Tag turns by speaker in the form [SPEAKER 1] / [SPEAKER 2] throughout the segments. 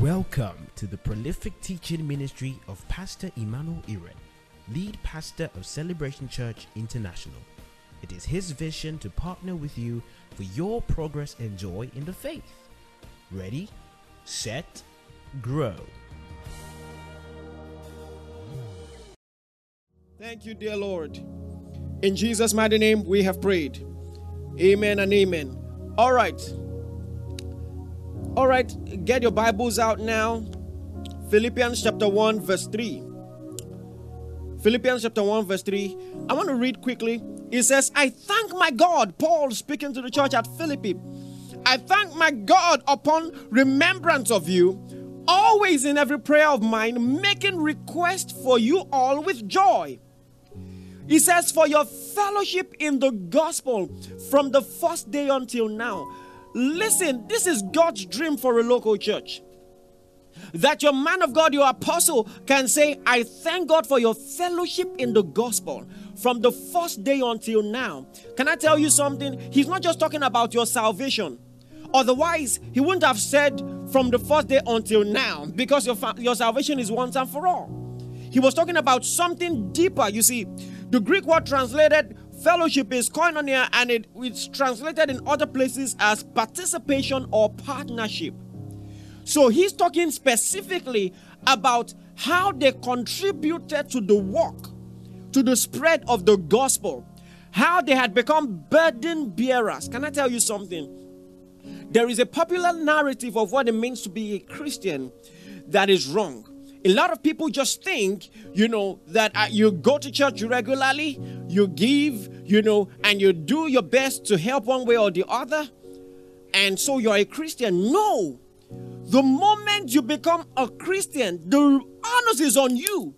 [SPEAKER 1] Welcome to the prolific teaching ministry of Pastor Emmanuel Iren, lead pastor of Celebration Church International. It is his vision to partner with you for your progress and joy in the faith. Ready, set, grow.
[SPEAKER 2] Thank you, dear Lord. In Jesus' mighty name, we have prayed. Amen and amen. All right, get your Bibles out now. Philippians chapter 1, verse 3. Philippians chapter 1, verse 3. I want to read quickly. It says, I thank my God, Paul speaking to the church at Philippi. I thank my God upon remembrance of you, always in every prayer of mine, making request for you all with joy. He says, for your fellowship in the gospel from the first day until now. Listen, this is God's dream for a local church. That your man of God, your apostle, can say, I thank God for your fellowship in the gospel from the first day until now. Can I tell you something? He's not just talking about your salvation. Otherwise, he wouldn't have said from the first day until now, because your salvation is once and for all. He was talking about something deeper. You see, the Greek word translated fellowship is koinonia, and it's translated in other places as participation or partnership. So he's talking specifically about how they contributed to the work, to the spread of the gospel, how they had become burden bearers. Can I tell you something? There is a popular narrative of what it means to be a Christian that is wrong. A lot of people just think, that you go to church regularly, you give, and you do your best to help one way or the other, and so you're a Christian. No. The moment you become a Christian, the onus is on you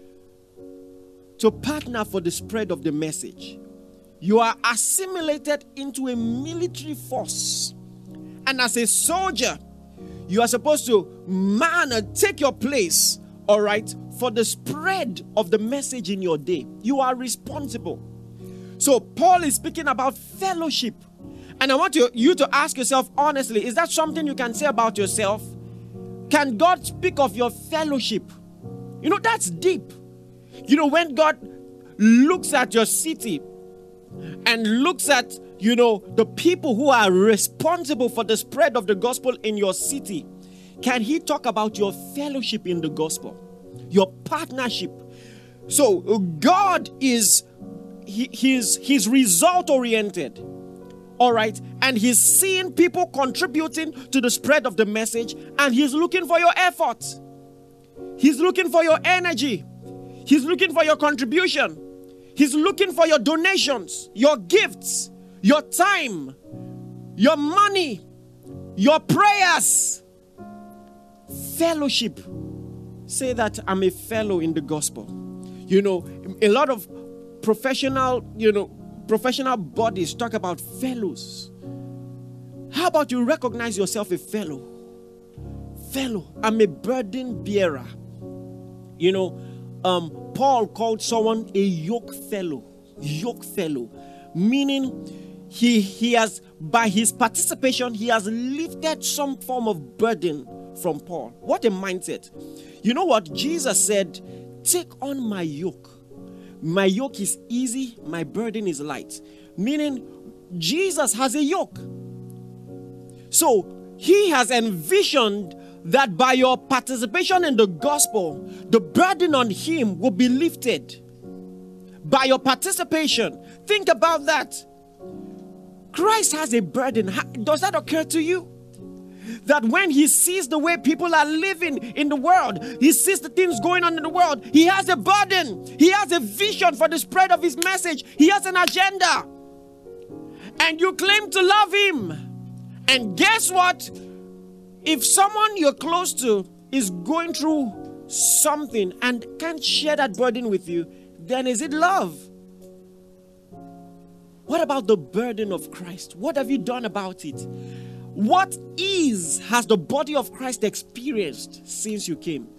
[SPEAKER 2] to partner for the spread of the message. You are assimilated into a military force. And as a soldier, you are supposed to man and take your place, all right, for the spread of the message in your day. You are responsible. So Paul is speaking about fellowship. And I want you to ask yourself honestly, is that something you can say about yourself? Can God speak of your fellowship? That's deep. When God looks at your city and looks at, the people who are responsible for the spread of the gospel in your city, can he talk about your fellowship in the gospel, your partnership? So God is, he's result oriented. All right. And he's seeing people contributing to the spread of the message, and he's looking for your effort. He's looking for your energy. He's looking for your contribution. He's looking for your donations, your gifts, your time, your money, your prayers. Fellowship. Say that I'm a fellow in the gospel. A lot of professional bodies talk about fellows. How about you recognize yourself a fellow? Fellow, I'm a burden bearer. Paul called someone a yoke fellow, meaning he has, by his participation, he has lifted some form of burden from Paul. What a mindset. You know what? Jesus said, take on my yoke. My yoke is easy, my burden is light. Meaning, Jesus has a yoke. So, he has envisioned that by your participation in the gospel, the burden on him will be lifted. By your participation. Think about that. Christ has a burden. Does that occur to you? That when he sees the way people are living in the world, he sees the things going on in the world, he has a burden. He has a vision for the spread of his message. He has an agenda. And you claim to love him. And guess what? If someone you're close to is going through something and can't share that burden with you, then is it love? What about the burden of Christ? What have you done about it? What ease has the body of Christ experienced since you came?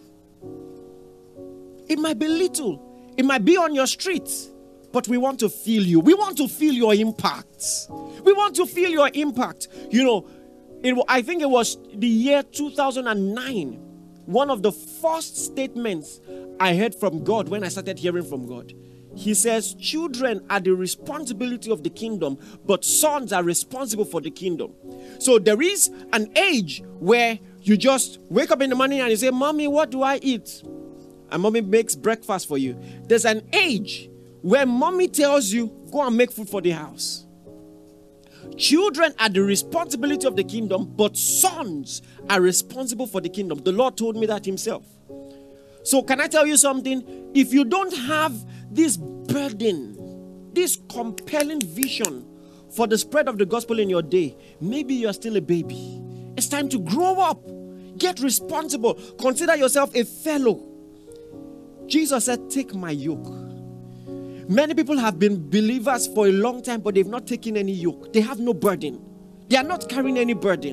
[SPEAKER 2] It might be little. It might be on your street. But we want to feel you. We want to feel your impact. We want to feel your impact. I think it was the year 2009. One of the first statements I heard from God when I started hearing from God. He says, children are the responsibility of the kingdom, but sons are responsible for the kingdom. So there is an age where you just wake up in the morning and you say, Mommy, what do I eat? And Mommy makes breakfast for you. There's an age where Mommy tells you, go and make food for the house. Children are the responsibility of the kingdom, but sons are responsible for the kingdom. The Lord told me that himself. So can I tell you something? If you don't have this burden, this compelling vision for the spread of the gospel in your day, maybe you're still a baby. It's time to grow up. Get responsible. Consider yourself a fellow. Jesus said, take my yoke. Many people have been believers for a long time, but they've not taken any yoke. They have no burden. They are not carrying any burden.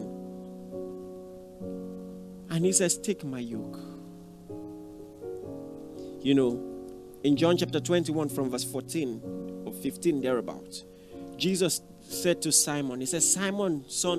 [SPEAKER 2] And he says, take my yoke. You know, in John chapter 21 from verse 14 or 15 thereabouts, Jesus said to Simon, he says, Simon, son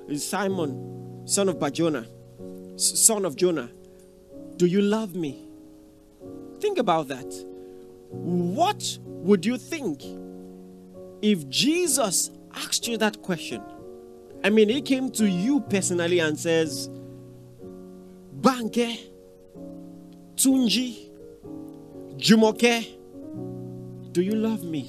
[SPEAKER 2] of Barjona, son of Jonah, do you love me? Think about that. What would you think if Jesus asked you that question? I mean, he came to you personally and says, Banke, Tunji, Jumoke, do you love me?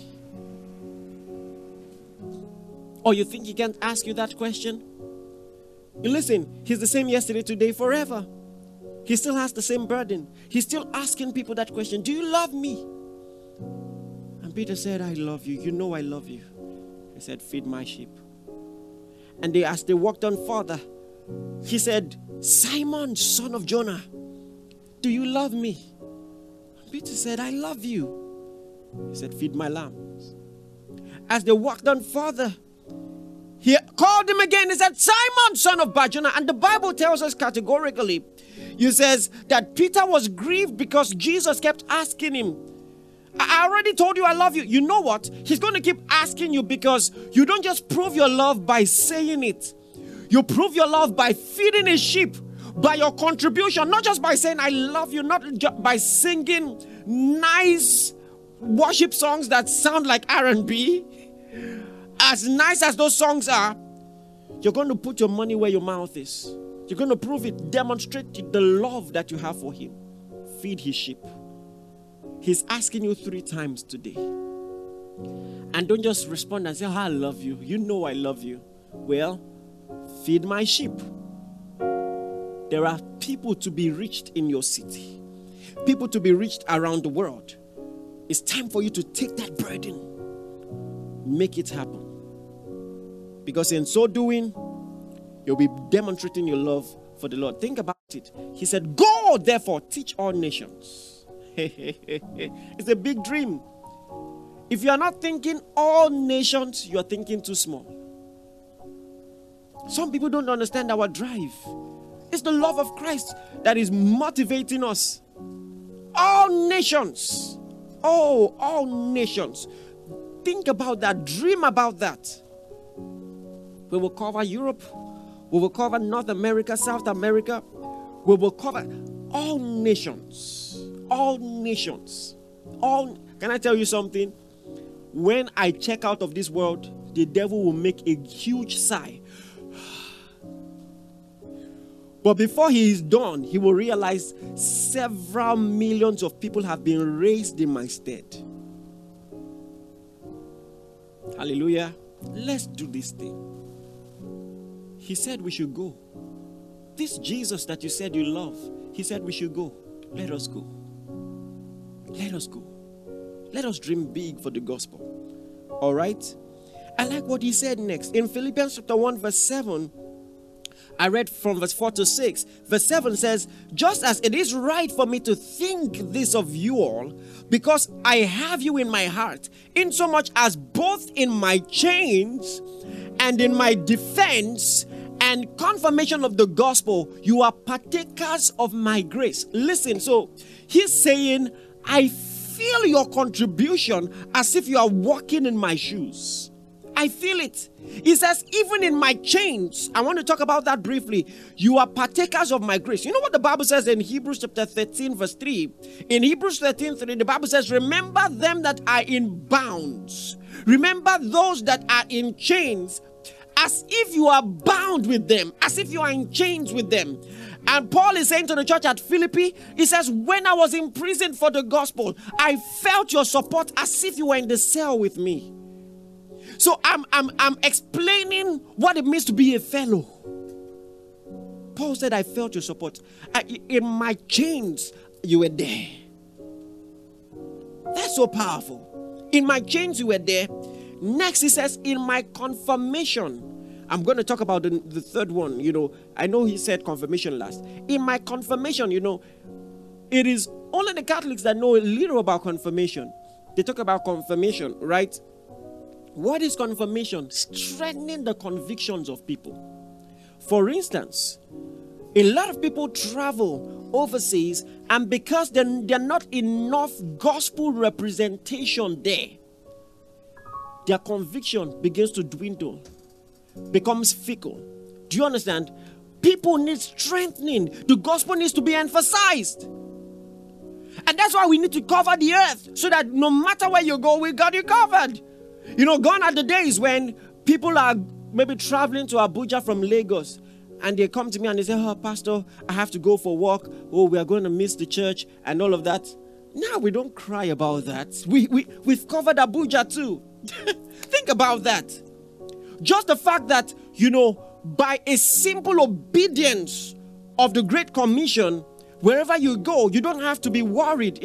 [SPEAKER 2] Or you think he can't ask you that question? Listen, he's the same yesterday, today, forever. He still has the same burden. He's still asking people that question, do you love me? And Peter said, I love you. You know I love you. He said, feed my sheep. And as they walked on further, he said, Simon, son of Jonah, do you love me? And Peter said, I love you. He said, feed my lambs. As they walked on further, he called him again. He said, Simon, son of Barjona. And the Bible tells us categorically, it says that Peter was grieved because Jesus kept asking him, I already told you I love you. You know what? He's going to keep asking you because you don't just prove your love by saying it. You prove your love by feeding a sheep, by your contribution, not just by saying I love you, not just by singing nice worship songs that sound like R&B. As nice as those songs are, you're going to put your money where your mouth is. You're going to prove it, demonstrate the love that you have for him. Feed his sheep. He's asking you 3 times today. And don't just respond and say, I love you. You know I love you. Well, feed my sheep. There are people to be reached in your city. People to be reached around the world. It's time for you to take that burden. Make it happen. Because in so doing, you'll be demonstrating your love for the Lord. Think about it. He said, go, therefore, teach all nations. It's a big dream. If you are not thinking all nations, you are thinking too small. Some people don't understand our drive. It's the love of Christ that is motivating us. All nations. Oh, all nations. Think about that. Dream about that. We will cover Europe. We will cover North America, South America. We will cover all nations. All nations. Can I tell you something? When I check out of this world, the devil will make a huge sigh. But before he is done, he will realize several millions of people have been raised in my stead. Hallelujah. Let's do this thing. He said we should go. This Jesus that you said you love, he said we should go. Let us go. Let us go. Let us dream big for the gospel. All right? I like what he said next. In Philippians chapter 1 verse 7, I read from verse 4 to 6. Verse 7 says, just as it is right for me to think this of you all, because I have you in my heart, insomuch as both in my chains and in my defense and confirmation of the gospel, you are partakers of my grace. Listen, so he's saying, I feel your contribution as if you are walking in my shoes. I feel it. He says, even in my chains, I want to talk about that briefly. You are partakers of my grace. You know what the Bible says in Hebrews chapter 13, verse 3? In Hebrews 13, 3, the Bible says, remember them that are in bounds. Remember those that are in chains, as if you are bound with them, as if you are in chains with them. And Paul is saying to the church at Philippi, he says, when I was in prison for the gospel, I felt your support as if you were in the cell with me. So I'm explaining what it means to be a fellow. Paul said, I felt your support. In my chains, you were there. That's so powerful. In my chains, you were there. Next, he says, in my confirmation. I'm going to talk about the third one. I know he said confirmation last. In my confirmation, it is only the Catholics that know a little about confirmation. They talk about confirmation, right? What is confirmation? Strengthening the convictions of people. For instance, a lot of people travel overseas, and because there are not enough gospel representation there, their conviction begins to dwindle, becomes fickle. Do you understand? People need strengthening. The gospel needs to be emphasized. And that's why we need to cover the earth, so that no matter where you go, we got you covered. Gone are the days when people are maybe traveling to Abuja from Lagos, and they come to me and they say, oh, Pastor, I have to go for work. Oh, we are going to miss the church and all of that. Now we don't cry about that. We've covered Abuja too. Think about that. Just the fact that, by a simple obedience of the Great Commission, wherever you go, you don't have to be worried.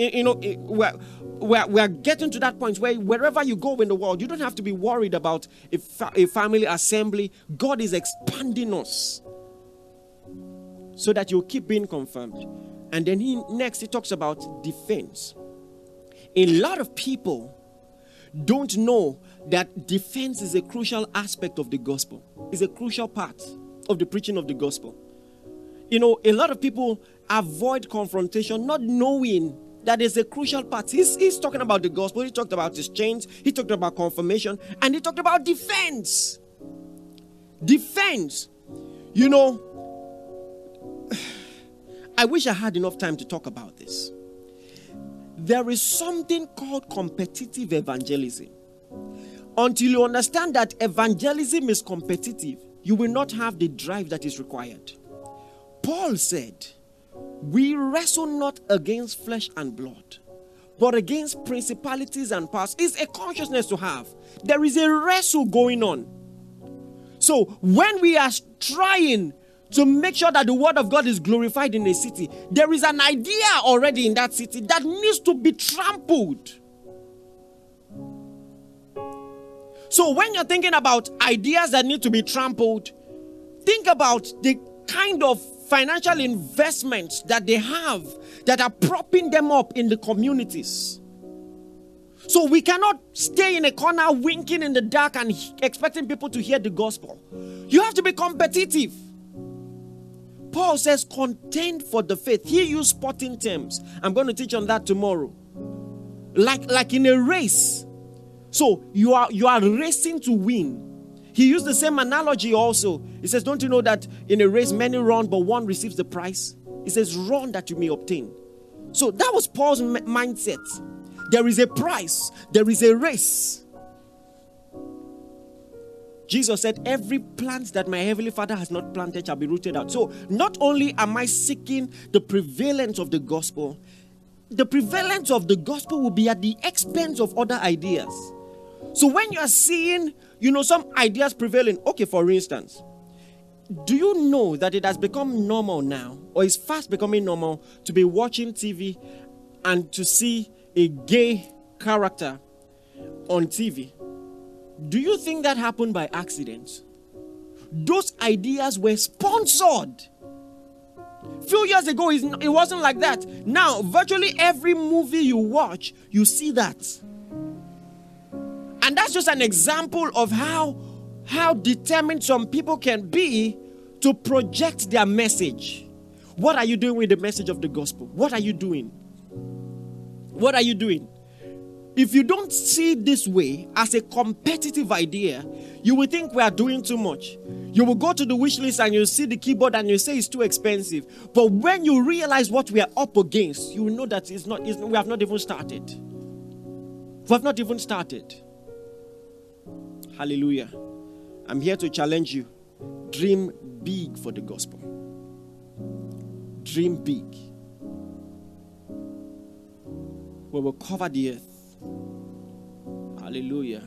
[SPEAKER 2] We're getting to that point where wherever you go in the world, you don't have to be worried about a family assembly. God is expanding us so that you'll keep being confirmed. And then he talks about defense. A lot of people don't know that defense is a crucial aspect of the gospel. It's a crucial part of the preaching of the gospel. A lot of people avoid confrontation, not knowing that is a crucial part. He's talking about the gospel. He talked about his chains. He talked about confirmation. And he talked about defense. Defense. I wish I had enough time to talk about this. There is something called competitive evangelism. Until you understand that evangelism is competitive, you will not have the drive that is required. Paul said, we wrestle not against flesh and blood, but against principalities and powers. It's a consciousness to have. There is a wrestle going on. So when we are trying to make sure that the word of God is glorified in a city, there is an idea already in that city that needs to be trampled. So when you're thinking about ideas that need to be trampled, think about the kind of financial investments that they have that are propping them up in the communities. So we cannot stay in a corner winking in the dark and expecting people to hear the gospel. You have to be competitive. Paul says, contend for the faith. He used sporting terms. I'm going to teach on that tomorrow. Like in a race. So you are racing to win. He used the same analogy also. He says, don't you know that in a race many run, but one receives the prize? He says, run that you may obtain. So that was Paul's mindset. There is a prize. There is a race. Jesus said, every plant that my heavenly Father has not planted shall be rooted out. So not only am I seeking the prevalence of the gospel, the prevalence of the gospel will be at the expense of other ideas. So when you are seeing, some ideas prevailing, okay, for instance, do you know that it has become normal now, or is fast becoming normal, to be watching TV and to see a gay character on TV? Do you think that happened by accident? Those ideas were sponsored. A few years ago, it wasn't like that. Now, virtually every movie you watch, you see that. And that's just an example of how determined some people can be to project their message. What are you doing with the message of the gospel? What are you doing? What are you doing? If you don't see it this way as a competitive idea, you will think we are doing too much. You will go to the wish list and you see the keyboard and you say it's too expensive. But when you realize what we are up against, you will know that we have not even started. We have not even started. Hallelujah. I'm here to challenge you. Dream big for the gospel. Dream big. We will cover the earth. Hallelujah.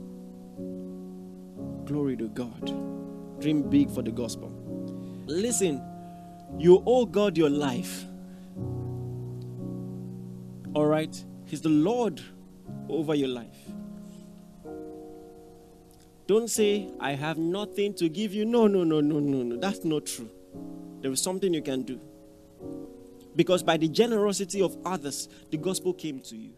[SPEAKER 2] Glory to God. Dream big for the gospel. Listen, you owe God your life. All right? He's the Lord over your life. Don't say, I have nothing to give you. No. That's not true. There is something you can do. Because by the generosity of others, the gospel came to you.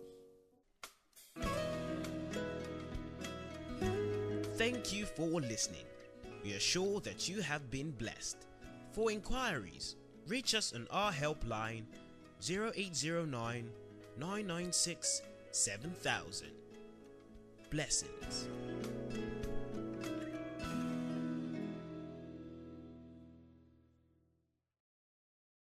[SPEAKER 1] Thank you for listening. We are sure that you have been blessed. For inquiries, reach us on our helpline 0809 996 7000. Blessings.